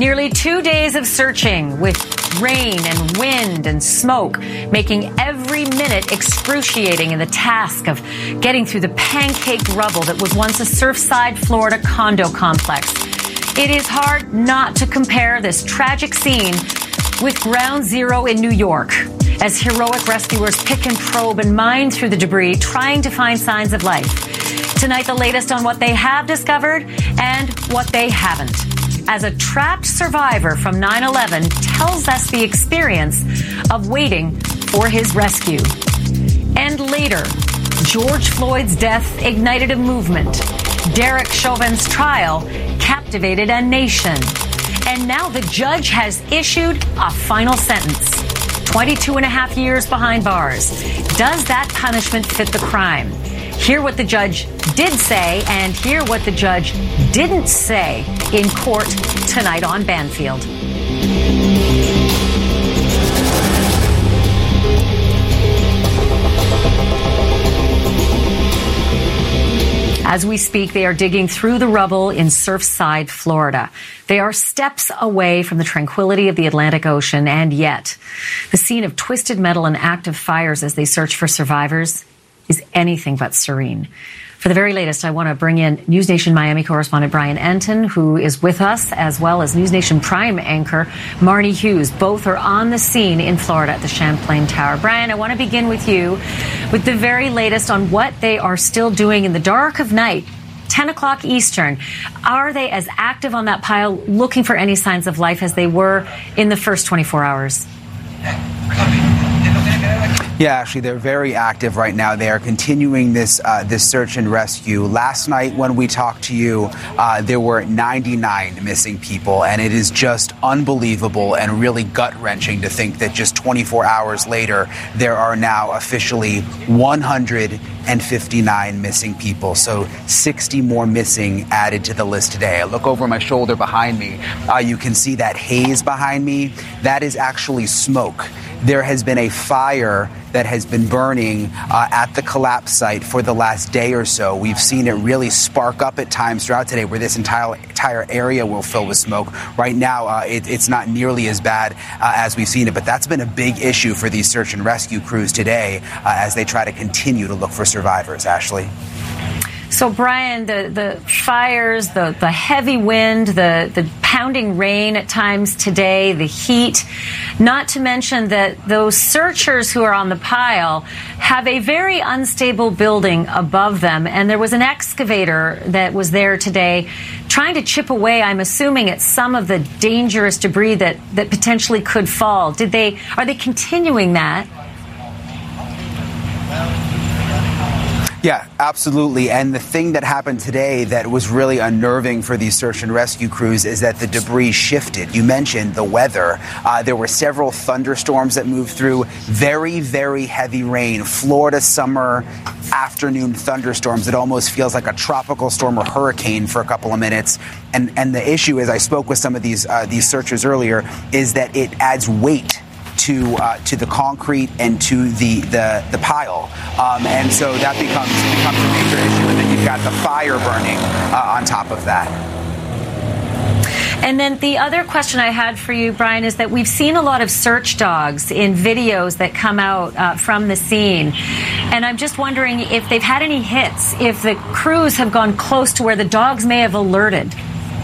Nearly 2 days of searching with rain and wind and smoke, making every minute excruciating in the task of getting through the pancaked rubble that was once a Surfside, Florida condo complex. It is hard not to compare this tragic scene with Ground Zero in New York, as heroic rescuers pick and probe and mine through the debris, trying to find signs of life. Tonight, the latest on what they have discovered and what they haven't, as a trapped survivor from 9/11 tells us the experience of waiting for his rescue. And later, George Floyd's death ignited a movement. Derek Chauvin's trial captivated a nation. And now the judge has issued a final sentence. 22 and a half years behind bars. Does that punishment fit the crime? Hear what the judge did say and hear what the judge didn't say in court tonight on Banfield. As we speak, they are digging through the rubble in Surfside, Florida. They are steps away from the tranquility of the Atlantic Ocean, and yet the scene of twisted metal and active fires as they search for survivors is anything but serene. For the very latest, I want to bring in News Nation Miami correspondent Brian Entin, who is with us, as well as News Nation Prime anchor Marnie Hughes. Both are on the scene in Florida at the Champlain Tower. Brian, I want to begin with you with the very latest on what they are still doing in the dark of night, 10 o'clock Eastern. Are they as active on that pile looking for any signs of life as they were in the first 24 hours? Yeah, actually, they're very active right now. They are continuing this search and rescue. Last night when we talked to you, there were 99 missing people, and it is just unbelievable and really gut-wrenching to think that just 24 hours later, there are now officially 159 missing people. So 60 more missing added to the list today. I look over my shoulder behind me. You can see that haze behind me. That is actually smoke. There has been a fire that has been burning at the collapse site for the last day or so. We've seen it really spark up at times throughout today where this entire area will fill with smoke. Right now, it's not nearly as bad as we've seen it, but that's been a big issue for these search and rescue crews today as they try to continue to look for survivors. Ashley? So, Brian, the fires, the heavy wind, the pounding rain at times today, the heat, not to mention that those searchers who are on the pile have a very unstable building above them. And there was an excavator that was there today trying to chip away, I'm assuming, at some of the dangerous debris that potentially could fall. Are they continuing that? Yeah, absolutely. And the thing that happened today that was really unnerving for these search and rescue crews is that the debris shifted. You mentioned the weather. There were several thunderstorms that moved through. Very, very heavy rain. Florida summer afternoon thunderstorms. It almost feels like a tropical storm or hurricane for a couple of minutes. And the issue is, I spoke with some of these searchers earlier, is that it adds weight to the concrete and to the pile, and so that becomes a major issue. And then you've got the fire burning on top of that. And then the other question I had for you, Brian, is that we've seen a lot of search dogs in videos that come out from the scene, and I'm just wondering if they've had any hits, if the crews have gone close to where the dogs may have alerted.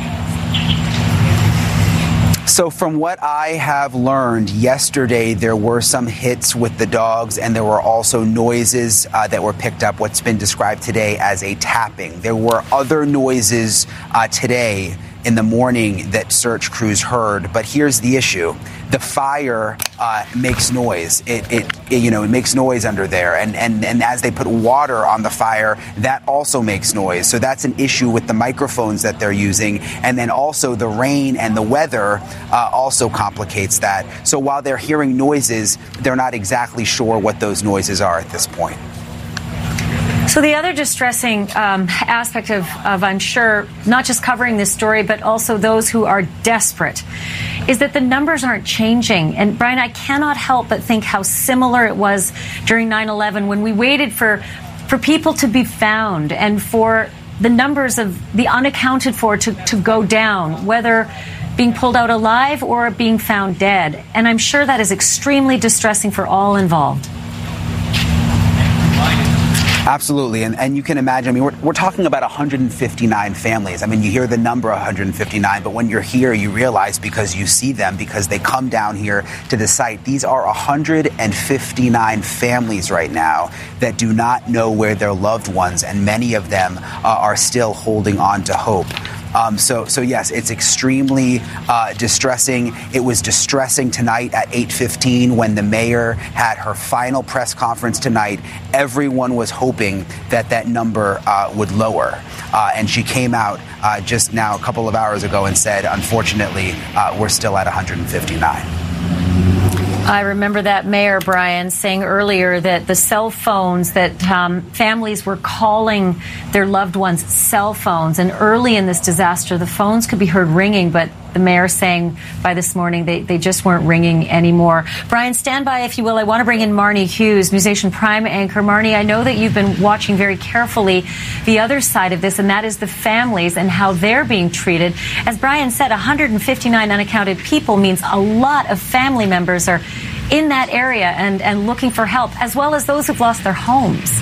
So from what I have learned, yesterday there were some hits with the dogs, and there were also noises that were picked up, what's been described today as a tapping. There were other noises today in the morning that search crews heard, but here's the issue. The fire makes noise. It makes noise under there, and as they put water on the fire, that also makes noise. So that's an issue with the microphones that they're using, and then also the rain and the weather also complicates that. So while they're hearing noises, they're not exactly sure what those noises are at this point. So the other distressing aspect of, I'm sure, not just covering this story, but also those who are desperate, is that the numbers aren't changing. And, Brian, I cannot help but think how similar it was during 9/11 when we waited for people to be found and for the numbers of the unaccounted for to go down, whether being pulled out alive or being found dead. And I'm sure that is extremely distressing for all involved. Absolutely. And you can imagine, I mean, we're talking about 159 families. I mean, you hear the number 159, but when you're here, you realize, because you see them, because they come down here to the site, these are 159 families right now that do not know where their loved ones, and many of them are still holding on to hope. So yes, it's extremely distressing. It was distressing tonight at 8:15 when the mayor had her final press conference tonight. Everyone was hoping that number would lower. And she came out just now a couple of hours ago and said, unfortunately, we're still at 159. I remember that mayor, Brian, saying earlier that the cell phones, that families were calling their loved ones cell phones. And early in this disaster, the phones could be heard ringing, but the mayor saying by this morning they just weren't ringing anymore. Brian, stand by, if you will. I want to bring in Marnie Hughes, News Nation Prime anchor. Marnie, I know that you've been watching very carefully the other side of this, and that is the families and how they're being treated. As Brian said, 159 unaccounted people means a lot of family members are in that area and looking for help, as well as those who've lost their homes.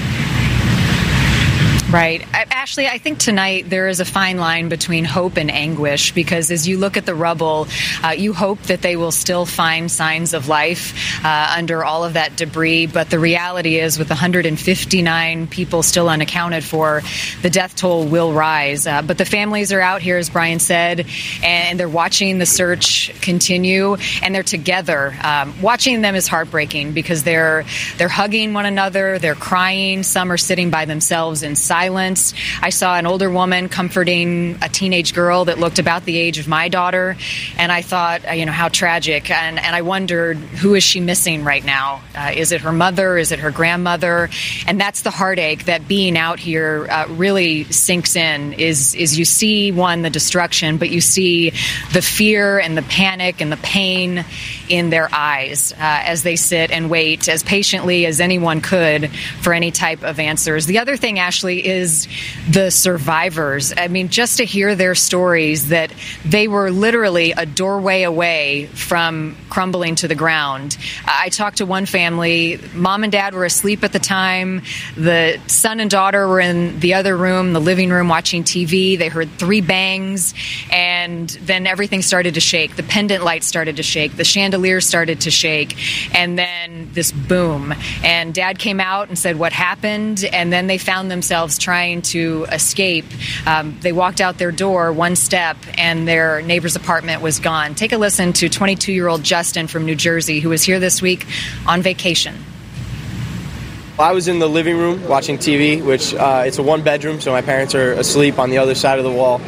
Right. Ashley, I think tonight there is a fine line between hope and anguish, because as you look at the rubble, you hope that they will still find signs of life under all of that debris. But the reality is, with 159 people still unaccounted for, the death toll will rise. But the families are out here, as Brian said, and they're watching the search continue, and they're together. Watching them is heartbreaking, because they're hugging one another, they're crying. Some are sitting by themselves in silence. I saw an older woman comforting a teenage girl that looked about the age of my daughter, and I thought, how tragic. And I wondered, who is she missing right now? Is it her mother? Is it her grandmother? And that's the heartache that being out here really sinks in. Is you see, one, the destruction, but you see the fear and the panic and the pain in their eyes as they sit and wait as patiently as anyone could for any type of answers. The other thing, Ashley, is the survivors. I mean, just to hear their stories, that they were literally a doorway away from crumbling to the ground. I talked to one family. Mom and dad were asleep at the time. The son and daughter were in the other room, the living room, watching TV. They heard 3 bangs, and then everything started to shake. The pendant lights started to shake. The chandelier started to shake. And then this boom. And dad came out and said, what happened? And then they found themselves trying to escape. They walked out their door one step, and their neighbor's apartment was gone. Take a listen to 22-year-old Justin from New Jersey, who was here this week on vacation. I was in the living room watching TV, which it's a 1-bedroom, so my parents are asleep on the other side of the wall.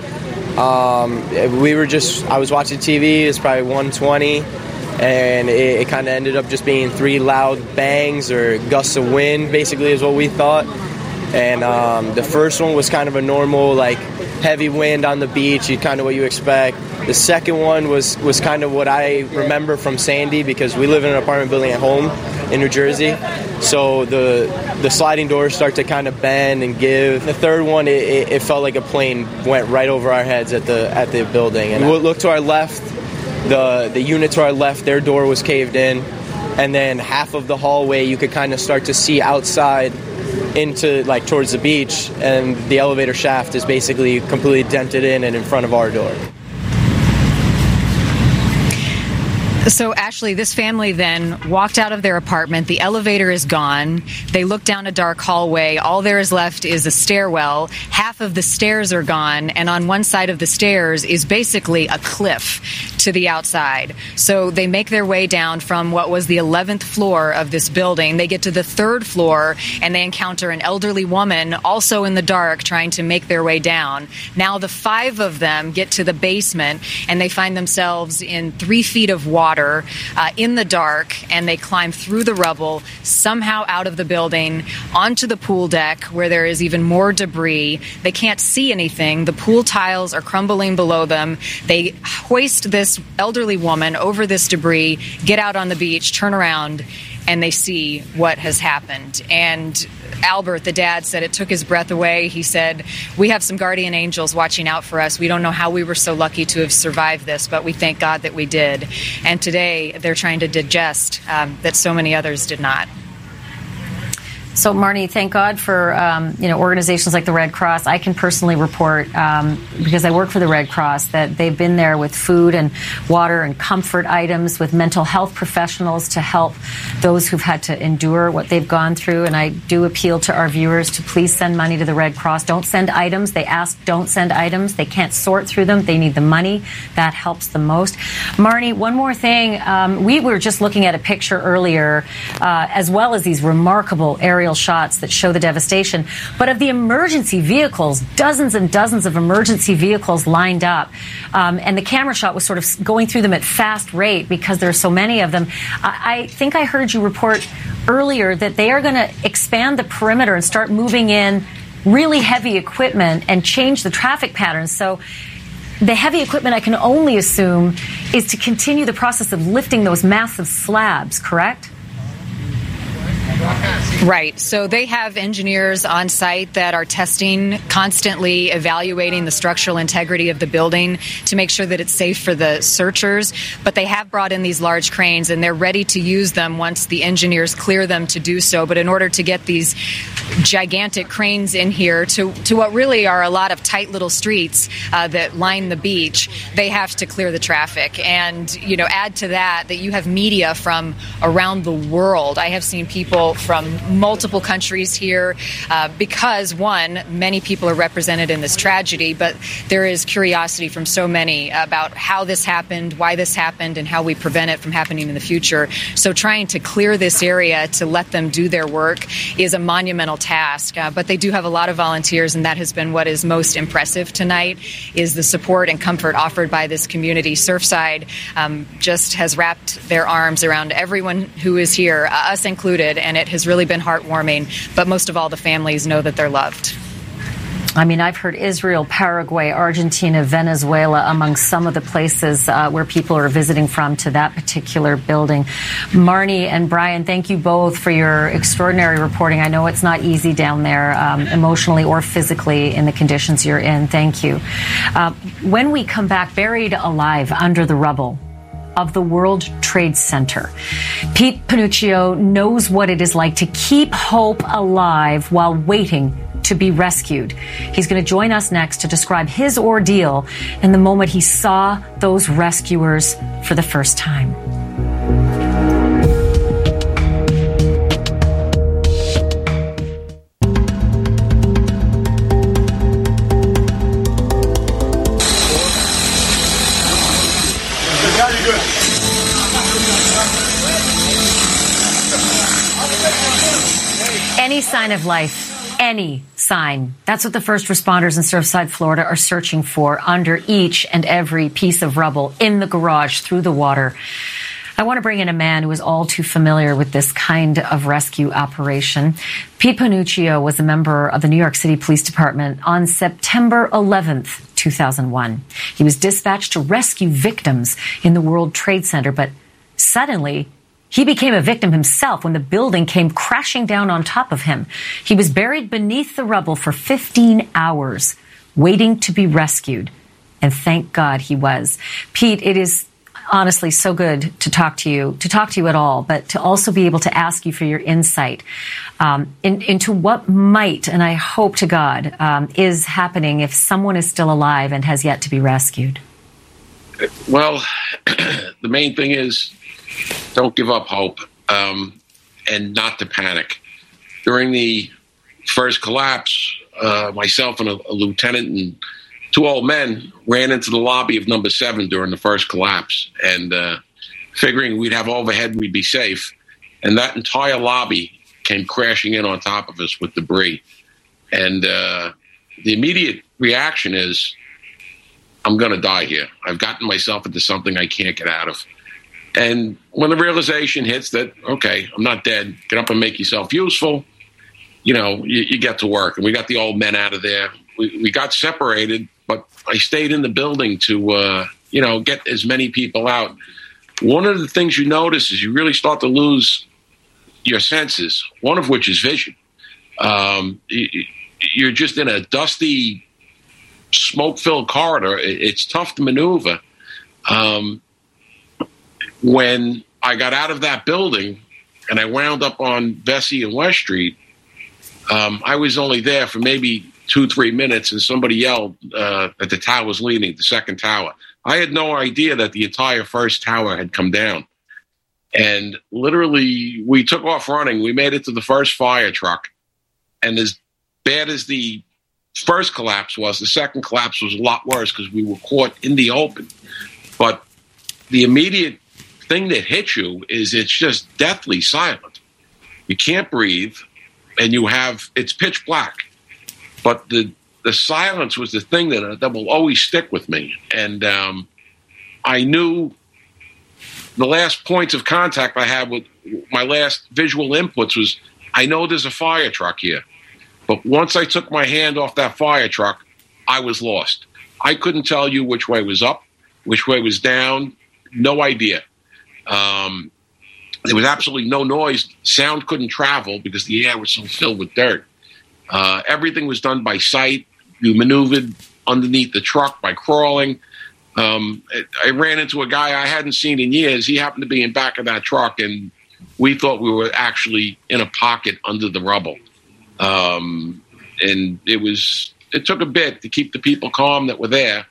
I was watching TV. It's probably 1:20, and it kind of ended up just being 3 loud bangs or gusts of wind, basically, is what we thought. And the first one was kind of a normal, heavy wind on the beach, kind of what you expect. The second one was kind of what I remember from Sandy, because we live in an apartment building at home in New Jersey. So the sliding doors start to kind of bend and give. The third one, it felt like a plane went right over our heads at the building. And we looked to our left, the unit to our left, their door was caved in. And then half of the hallway you could kind of start to see outside into towards the beach, and the elevator shaft is basically completely dented in and in front of our door. So, Ashley, this family then walked out of their apartment. The elevator is gone. They look down a dark hallway. All there is left is a stairwell. Half of the stairs are gone, and on one side of the stairs is basically a cliff to the outside. So they make their way down from what was the 11th floor of this building. They get to the 3rd floor, and they encounter an elderly woman also in the dark trying to make their way down. Now the 5 of them get to the basement, and they find themselves in 3 feet of water in the dark, and they climb through the rubble, somehow out of the building, onto the pool deck where there is even more debris. They can't see anything. The pool tiles are crumbling below them. They hoist this elderly woman over this debris, get out on the beach, turn around, and they see what has happened. And Albert, the dad, said it took his breath away. He said, we have some guardian angels watching out for us. We don't know how we were so lucky to have survived this, but we thank God that we did. And today they're trying to digest that so many others did not. So, Marnie, thank God for organizations like the Red Cross. I can personally report, because I work for the Red Cross, that they've been there with food and water and comfort items, with mental health professionals to help those who've had to endure what they've gone through. And I do appeal to our viewers to please send money to the Red Cross. Don't send items. They ask, don't send items. They can't sort through them. They need the money. That helps the most. Marnie, one more thing. We were just looking at a picture earlier, as well as these remarkable aerial shots that show the devastation, but of the emergency vehicles, dozens and dozens of emergency vehicles lined up, and the camera shot was sort of going through them at fast rate because there are so many of them. I think I heard you report earlier that they are going to expand the perimeter and start moving in really heavy equipment and change the traffic patterns. So the heavy equipment, I can only assume, is to continue the process of lifting those massive slabs, correct? Right. So they have engineers on site that are testing, constantly evaluating the structural integrity of the building to make sure that it's safe for the searchers. But they have brought in these large cranes, and they're ready to use them once the engineers clear them to do so. But in order to get these gigantic cranes in here to what really are a lot of tight little streets that line the beach, they have to clear the traffic. And, add to that you have media from around the world. I have seen people from multiple countries here because, one, many people are represented in this tragedy, but there is curiosity from so many about how this happened, why this happened, and how we prevent it from happening in the future. So trying to clear this area to let them do their work is a monumental task, but they do have a lot of volunteers, and that has been what is most impressive tonight, is the support and comfort offered by this community. Surfside just has wrapped their arms around everyone who is here, us included, and it has really been heartwarming, but most of all, the families know that they're loved. I mean, I've heard Israel, Paraguay, Argentina, Venezuela among some of the places where people are visiting from to that particular building. Marnie and Brian, thank you both for your extraordinary reporting. I know it's not easy down there, emotionally or physically, in the conditions you're in. Thank you. When we come back, buried alive under the rubble of the World Trade Center, Pete Panuccio knows what it is like to keep hope alive while waiting to be rescued. He's going to join us next to describe his ordeal in the moment he saw those rescuers for the first time. Any sign of life, any sign. That's what the first responders in Surfside, Florida are searching for under each and every piece of rubble, in the garage, through the water. I want to bring in a man who is all too familiar with this kind of rescue operation. Pete Panuccio was a member of the New York City Police Department on September 11th, 2001. He was dispatched to rescue victims in the World Trade Center, but suddenly he became a victim himself when the building came crashing down on top of him. He was buried beneath the rubble for 15 hours, waiting to be rescued. And thank God he was. Pete, it is honestly so good to talk to you at all, but to also be able to ask you for your insight into what might, and I hope to God, is happening if someone is still alive and has yet to be rescued. Well, the main thing is, don't give up hope, and not to panic. During the first collapse, myself and a lieutenant and two old men ran into the lobby of number 7 during the first collapse, and figuring we'd have overhead, we'd be safe. And that entire lobby came crashing in on top of us with debris. And the immediate reaction is, I'm going to die here. I've gotten myself into something I can't get out of. And when the realization hits that, okay, I'm not dead, get up and make yourself useful, you get to work. And we got the old men out of there. We got separated, but I stayed in the building to, get as many people out. One of the things you notice is you really start to lose your senses, one of which is vision. You're just in a dusty, smoke-filled corridor. It's tough to maneuver. When I got out of that building and I wound up on Vesey and West Street, I was only there for maybe 2-3 minutes, and somebody yelled that the tower was leaning, the second tower. I had no idea that the entire first tower had come down. And literally, we took off running. We made it to the first fire truck. And as bad as the first collapse was, the second collapse was a lot worse because we were caught in the open. But the immediate thing that hits you is it's just deathly silent. You can't breathe, and it's pitch black. But the silence was the thing that will always stick with me. And I knew the last points of contact I had with my last visual inputs was, I know there's a fire truck here. But once I took my hand off that fire truck, I was lost. I couldn't tell you which way was up, which way was down. No idea. There was absolutely no noise. Sound couldn't travel because the air was so filled with dirt. Everything was done by sight. You maneuvered underneath the truck by crawling. I ran into a guy I hadn't seen in years. He happened to be in back of that truck, and we thought we were actually in a pocket under the rubble. And it took a bit to keep the people calm that were there.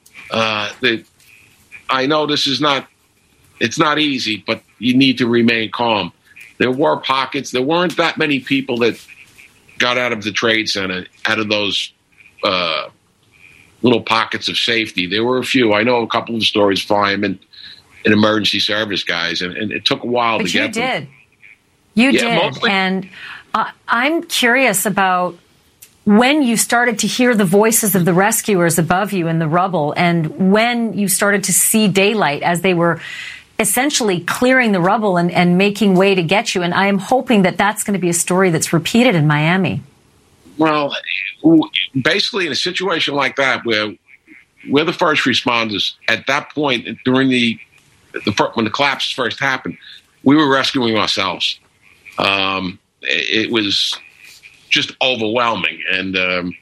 I know it's not easy, but you need to remain calm. There were pockets. There weren't that many people that got out of the Trade Center, out of those little pockets of safety. There were a few. I know a couple of stories, firemen and emergency service guys, and it took a while to get them. You did. Mostly. And I'm curious about when you started to hear the voices of the rescuers above you in the rubble, and when you started to see daylight as they were essentially clearing the rubble and making way to get you. And I am hoping that that's going to be a story that's repeated in Miami. Well, basically in a situation like that where we're the first responders, at that point during when the collapse first happened, we were rescuing ourselves. It was just overwhelming. And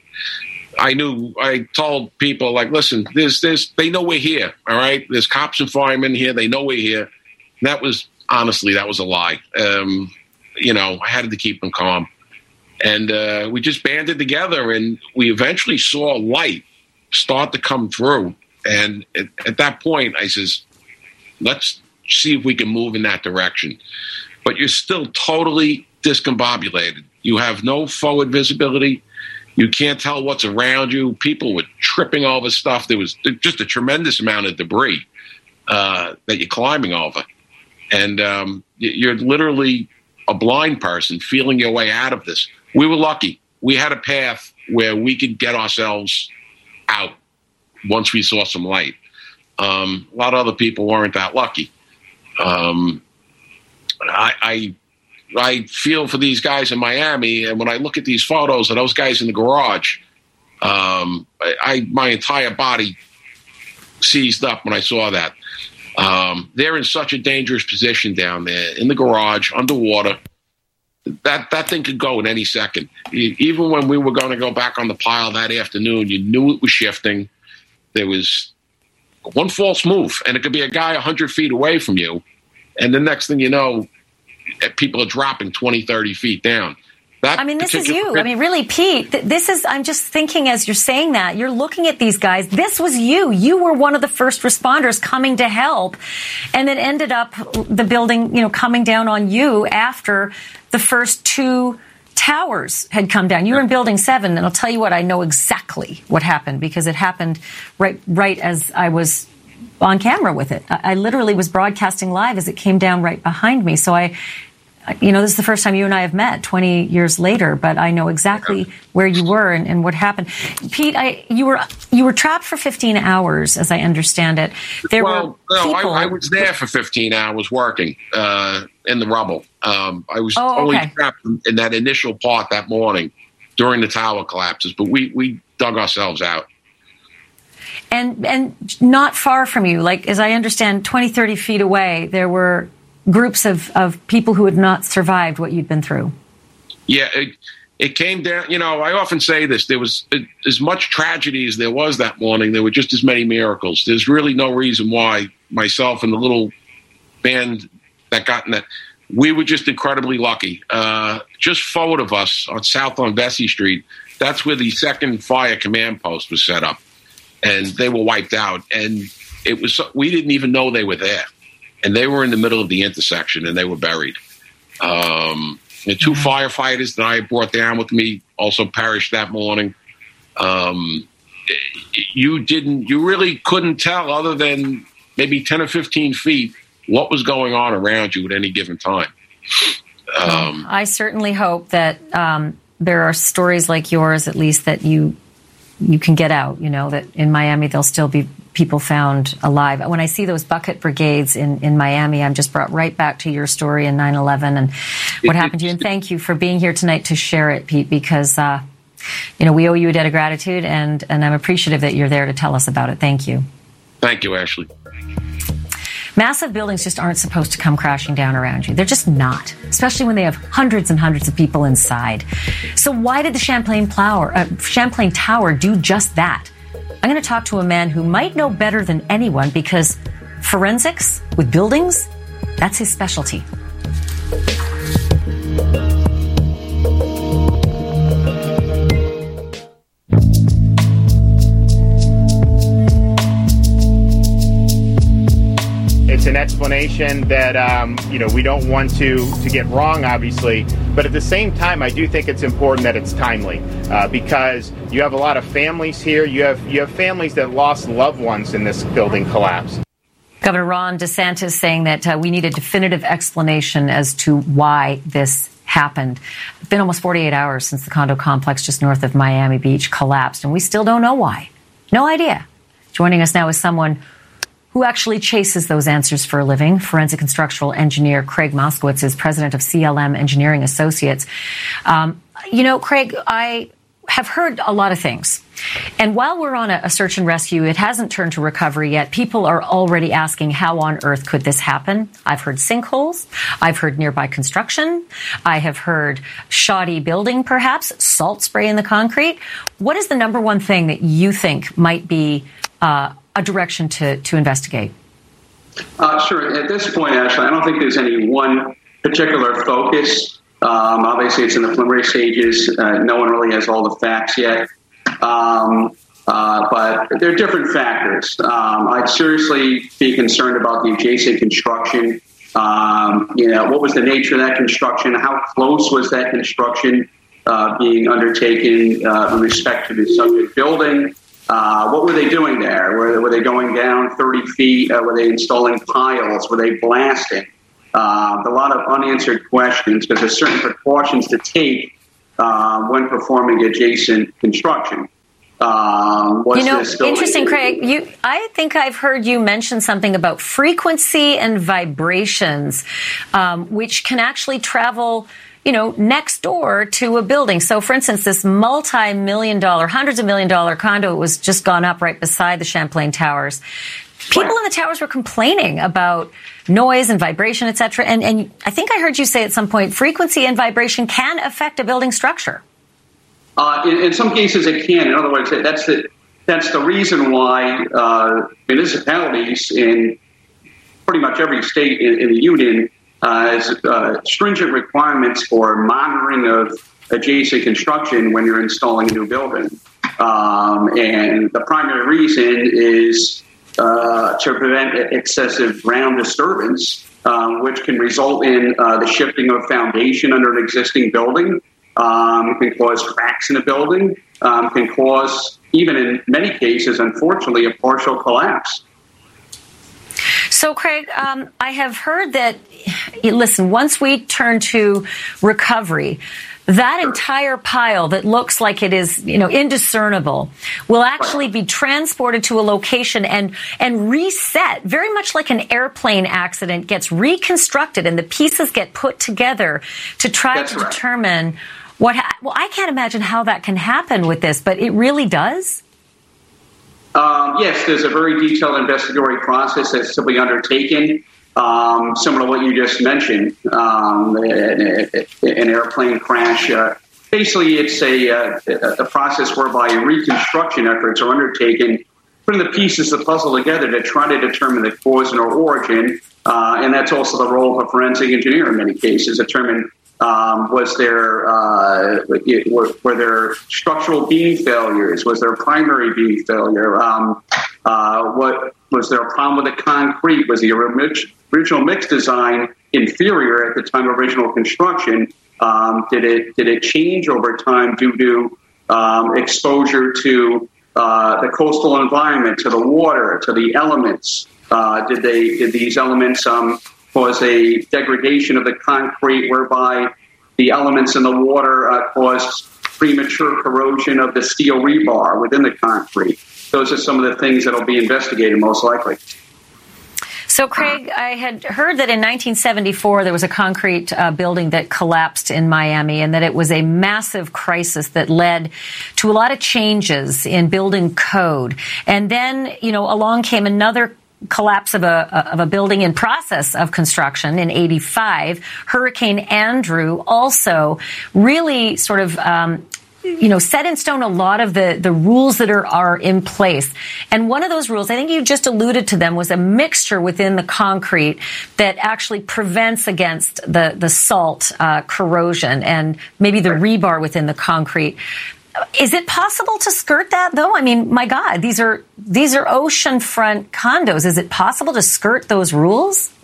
I told people, like, listen, they know we're here. All right. There's cops and firemen here. They know we're here. And that was a lie. I had to keep them calm. And we just banded together, and we eventually saw light start to come through. And at that point, I says, let's see if we can move in that direction. But you're still totally discombobulated. You have no forward visibility. You can't tell what's around you. People were tripping over stuff. There was just a tremendous amount of debris that you're climbing over. And you're literally a blind person feeling your way out of this. We were lucky. We had a path where we could get ourselves out once we saw some light. A lot of other people weren't that lucky. I feel for these guys in Miami, and when I look at these photos of those guys in the garage, my entire body seized up when I saw that. They're in such a dangerous position down there in the garage, underwater. That thing could go at any second. Even when we were going to go back on the pile that afternoon, you knew it was shifting. There was one false move, and it could be a guy 100 feet away from you, and the next thing you know, people are dropping 20, 30 feet down. This is you. Really, Pete, I'm just thinking as you're saying that, you're looking at these guys. This was you. You were one of the first responders coming to help. And it ended up the building, coming down on you after the first two towers had come down. You were in building 7. And I'll tell you what, I know exactly what happened because it happened right as I was on camera with it. I literally was broadcasting live as it came down right behind me. So this is the first time you and I have met 20 years later, but I know exactly where you were and what happened. Pete, you were trapped for 15 hours, as I understand it. I was there for 15 hours working in the rubble. I was only trapped in that initial part that morning during the tower collapses, but we dug ourselves out. And not far from you, like as I understand, 20, 30 feet away, there were groups of people who had not survived what you'd been through? Yeah, it came down, I often say this, there was as much tragedy as there was that morning, there were just as many miracles. There's really no reason why myself and the little band that got in that, we were just incredibly lucky. Just forward of us on Vesey Street, that's where the 2nd Fire Command Post was set up, and they were wiped out. And we didn't even know they were there. And they were in the middle of the intersection, and they were buried. The 2 firefighters that I brought down with me also perished that morning. You really couldn't tell, other than maybe 10 or 15 feet, what was going on around you at any given time. I certainly hope that there are stories like yours, at least, that you can get out, that in Miami there'll still be people found alive. When I see those bucket brigades in Miami, I'm just brought right back to your story in 9/11 and what happened to you. And thank you for being here tonight to share it, Pete, because, we owe you a debt of gratitude, and I'm appreciative that you're there to tell us about it. Thank you. Thank you, Ashley. Massive buildings just aren't supposed to come crashing down around you. They're just not, especially when they have hundreds and hundreds of people inside. So why did the Champlain Tower do just that? I'm going to talk to a man who might know better than anyone, because forensics with buildings, that's his specialty. It's an explanation that, we don't want to get wrong, obviously. But at the same time, I do think it's important that it's timely because you have a lot of families here. You have families that lost loved ones in this building collapse. Governor Ron DeSantis saying that we need a definitive explanation as to why this happened. It's been almost 48 hours since the condo complex just north of Miami Beach collapsed, and we still don't know why. No idea. Joining us now is someone who actually chases those answers for a living. Forensic and structural engineer Craig Moskowitz is president of CLM Engineering Associates. Craig, I have heard a lot of things. And while we're on a search and rescue, it hasn't turned to recovery yet. People are already asking, how on earth could this happen? I've heard sinkholes. I've heard nearby construction. I have heard shoddy building, perhaps, salt spray in the concrete. What is the number one thing that you think might be a direction to investigate? Sure. At this point, Ashley, I don't think there's any one particular focus. Obviously, it's in the preliminary stages. No one really has all the facts yet. But there are different factors. I'd seriously be concerned about the adjacent construction. What was the nature of that construction? How close was that construction being undertaken in respect to the subject building? What were they doing there? Were they going down 30 feet? Were they installing piles? Were they blasting? A lot of unanswered questions because there's certain precautions to take when performing adjacent construction. Interesting, Craig. I think I've heard you mention something about frequency and vibrations, which can actually travel next door to a building. So, for instance, this multi-million-dollar, hundreds of million-dollar condo was just gone up right beside the Champlain Towers. People in the towers were complaining about noise and vibration, et cetera. And I think I heard you say at some point, frequency and vibration can affect a building structure. In some cases, it can. In other words, that's the reason why municipalities in pretty much every state in the union has stringent requirements for monitoring of adjacent construction when you're installing a new building. And the primary reason is to prevent excessive ground disturbance, which can result in the shifting of foundation under an existing building, can cause cracks in a building, can cause, even in many cases, unfortunately, a partial collapse. So, Craig, I have heard that, listen, once we turn to recovery, that entire pile that looks like it is, indiscernible will actually be transported to a location and reset, very much like an airplane accident gets reconstructed and the pieces get put together to try to determine well, I can't imagine how that can happen with this, but it really does? Yes, there's a very detailed investigatory process that's to be undertaken. similar to what you just mentioned, an airplane crash. Basically, it's a process whereby reconstruction efforts are undertaken, putting the pieces of the puzzle together to try to determine the cause and or origin. And that's also the role of a forensic engineer in many cases, determine were there structural beam failures? Was there a primary beam failure? Was there a problem with the concrete? Was the original mix design inferior at the time of original construction? Did it change over time due to exposure to the coastal environment, to the water, to the elements? Did these elements cause a degradation of the concrete whereby the elements in the water caused premature corrosion of the steel rebar within the concrete? Those are some of the things that will be investigated most likely. So, Craig, I had heard that in 1974 there was a concrete building that collapsed in Miami, and that it was a massive crisis that led to a lot of changes in building code. And then, along came another collapse of a building in process of construction in 85. Hurricane Andrew also really sort of set in stone a lot of the rules that are in place. And one of those rules, I think you just alluded to them, was a mixture within the concrete that actually prevents against the salt corrosion and maybe the rebar within the concrete. Is it possible to skirt that, though? I mean, my God, these are oceanfront condos. Is it possible to skirt those rules?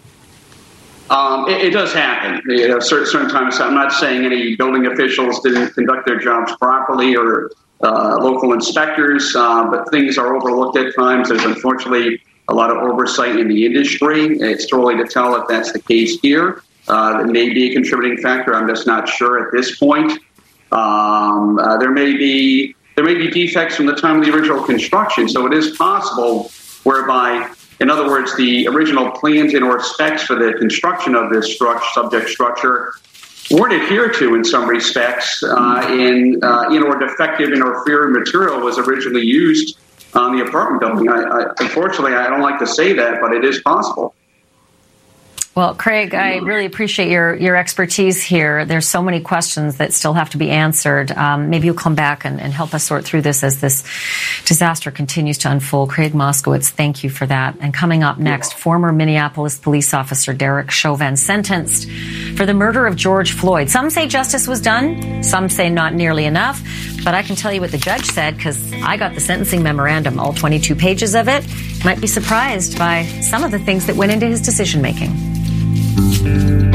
It does happen. Certain times. I'm not saying any building officials didn't conduct their jobs properly or local inspectors, but things are overlooked at times. There's unfortunately a lot of oversight in the industry. It's too early to tell if that's the case here. That may be a contributing factor. I'm just not sure at this point. There may be defects from the time of the original construction, so it is possible whereby, in other words, the original plans and or specs for the construction of this subject structure weren't adhered to in some respects, or defective and or inferior material was originally used on the apartment building. Unfortunately, I don't like to say that, but it is possible. Well, Craig, I really appreciate your expertise here. There's so many questions that still have to be answered. Maybe you'll come back and help us sort through this as this disaster continues to unfold. Craig Moskowitz, thank you for that. And coming up next, former Minneapolis police officer Derek Chauvin sentenced for the murder of George Floyd. Some say justice was done. Some say not nearly enough. But I can tell you what the judge said because I got the sentencing memorandum, all 22 pages of it. You might be surprised by some of the things that went into his decision making.